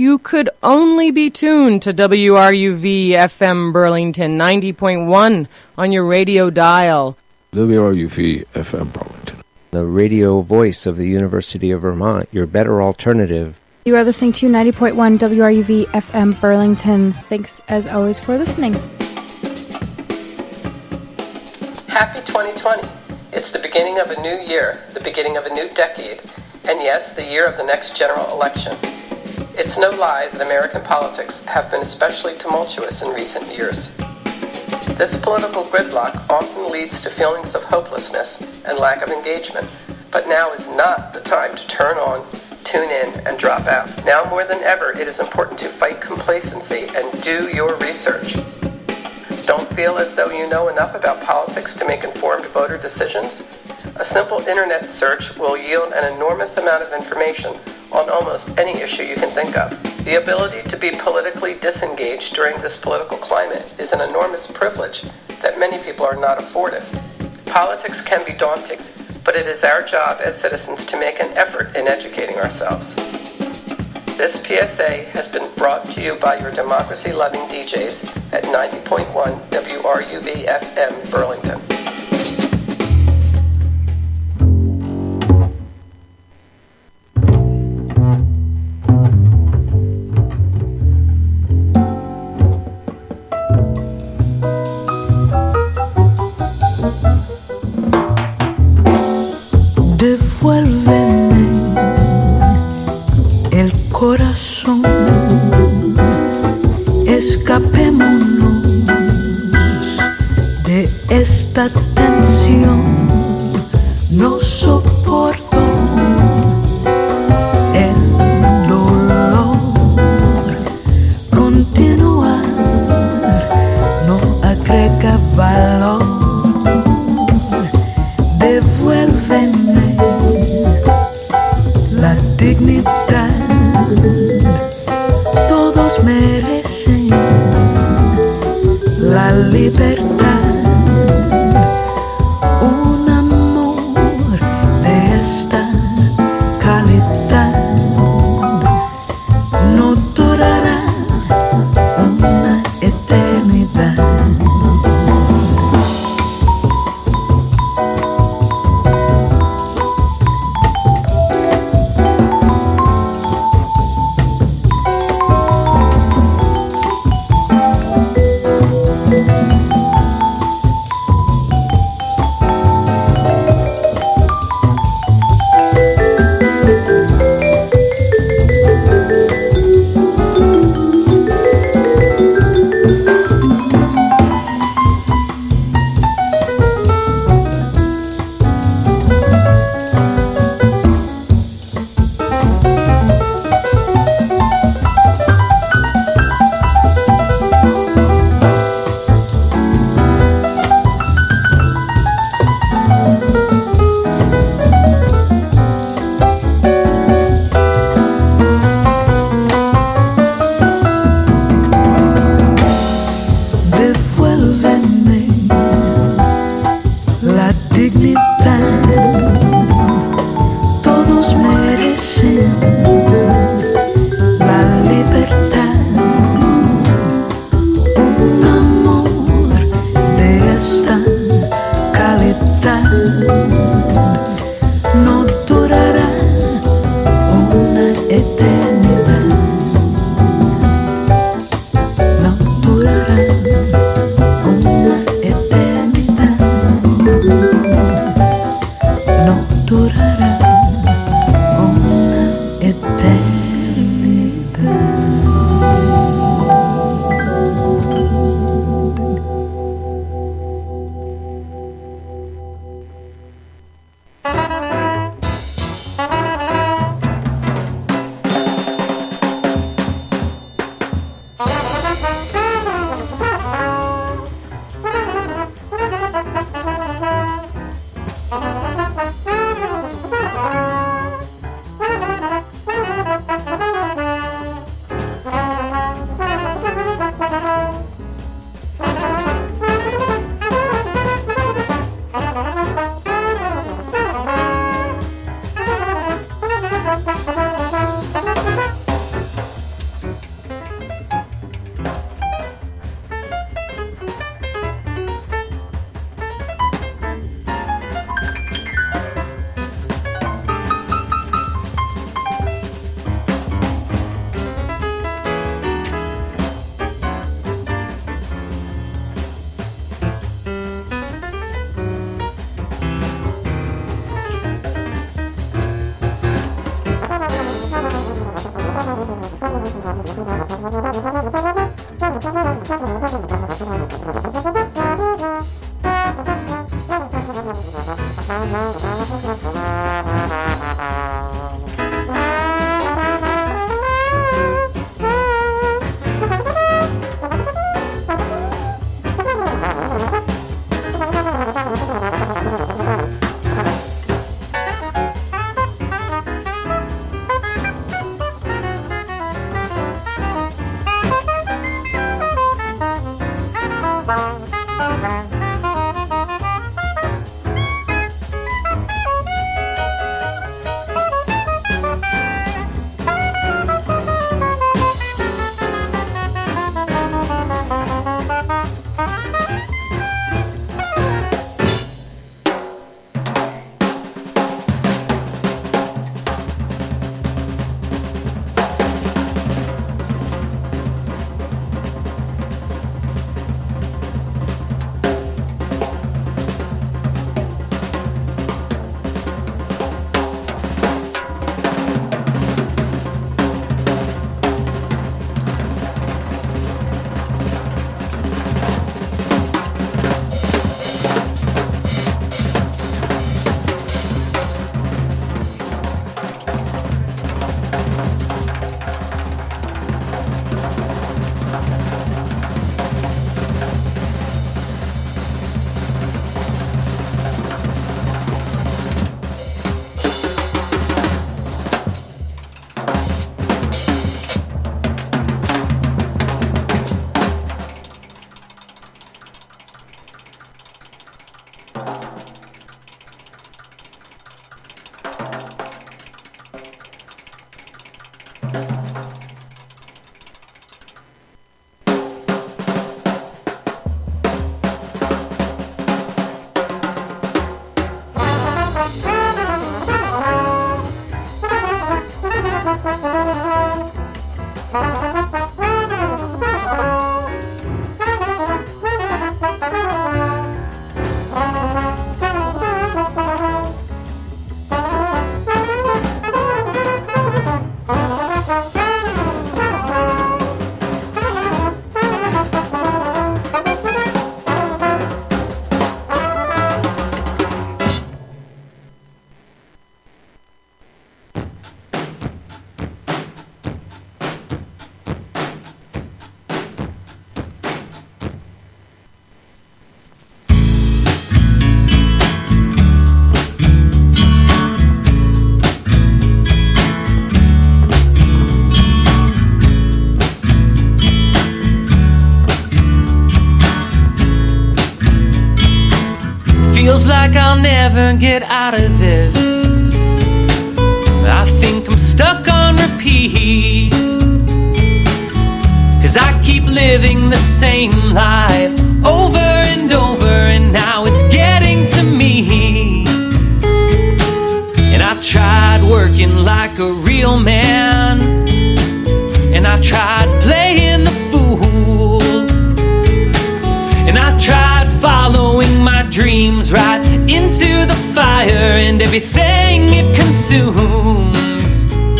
you could only be tuned to WRUV FM Burlington 90.1 on your radio dial. WRUV FM Burlington, the radio voice of the University of Vermont, your better alternative. You are listening to 90.1 WRUV FM Burlington. Thanks, as always, for listening. Happy 2020. It's the beginning of a new year, the beginning of a new decade, and yes, the year of the next general election. It's no lie that American politics have been especially tumultuous in recent years. This political gridlock often leads to feelings of hopelessness and lack of engagement, but now is not the time to turn on, tune in, and drop out. Now more than ever, it is important to fight complacency and do your research. Don't feel as though you know enough about politics to make informed voter decisions? A simple internet search will yield an enormous amount of information on almost any issue you can think of. The ability to be politically disengaged during this political climate is an enormous privilege that many people are not afforded. Politics can be daunting, but it is our job as citizens to make an effort in educating ourselves. This PSA has been brought to you by your democracy-loving DJs at 90.1 WRUV FM Burlington. Corazón, escapémonos de esta tensión. No soporto el dolor. Continuar no agrega valor. Devuélveme la dignidad. Todos merecen la libertad, un amor de esta calidad no durará una eternidad. Feels like I'll never get out of this. I think I'm stuck on repeat, 'cause I keep living the same life over and over, and now it's getting to me. And I tried working like a real man, and I tried playing the fool, and I tried following my dreams right into the fire and everything it consumes.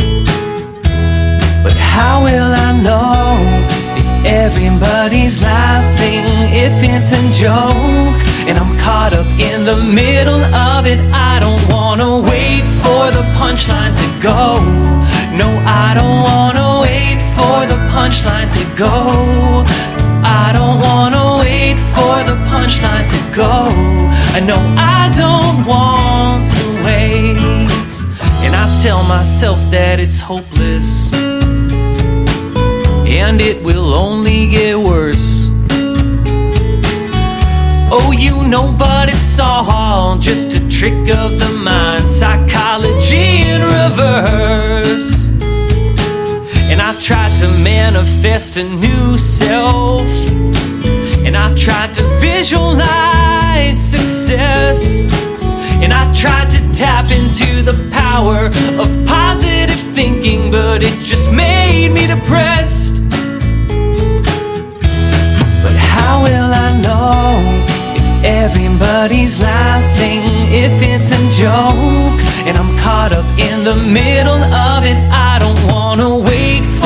But how will I know if everybody's laughing, if it's a joke and I'm caught up in the middle of it? I don't wanna wait for the punchline to go. No, I don't wanna wait for the punchline to go. I don't wanna wait for the punchline to go. I know I don't want to wait, and I tell myself that it's hopeless, and it will only get worse. Oh, you know, but it's all just a trick of the mind, psychology in reverse. And I tried to manifest a new self, and I tried to visualize success, and I tried to tap into the power of positive thinking, but it just made me depressed. But how will I know if everybody's laughing, if it's a joke and I'm caught up in the middle of it? I don't wanna wait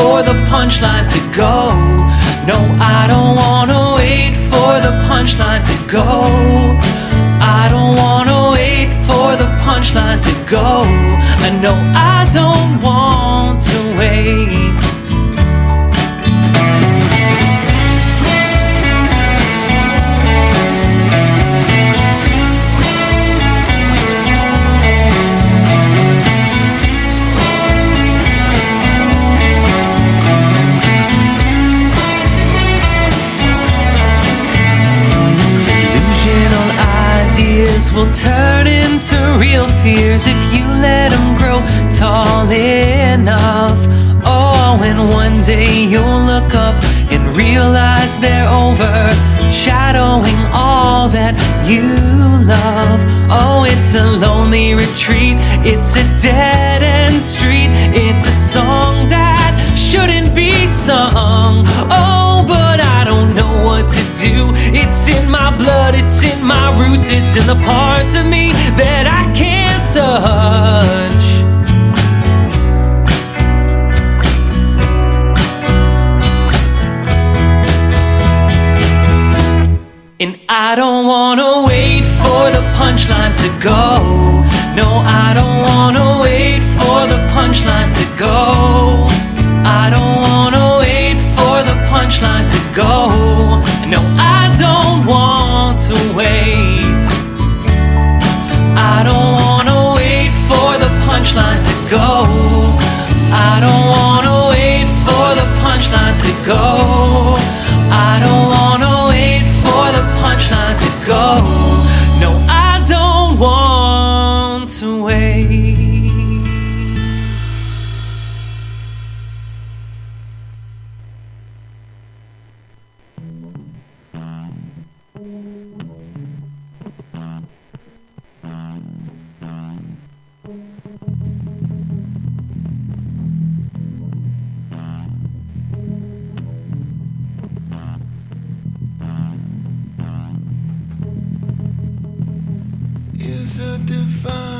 punchline to go. No, I don't wanna wait for the punchline to go. I don't wanna wait for the punchline to go. I know I don't want to wait. Will turn into real fears if you let them grow tall enough. Oh, and one day you'll look up and realize they're overshadowing all that you love. Oh, it's a lonely retreat, it's a dead-end street, it's a song that shouldn't be sung. Oh, but I don't know what to do. It's in my blood, it's in my roots, it's in the parts of me that I can't touch. And I don't wanna wait for the punchline to go. No, I don't wanna wait for the punchline to go. I don't wanna wait for the punchline to go. No, I don't want to wait. I don't wanna wait for the punchline to go. I don't wanna wait for the punchline to go. I don't wanna wait for the punchline to go. No, I don't want to wait. Is a divine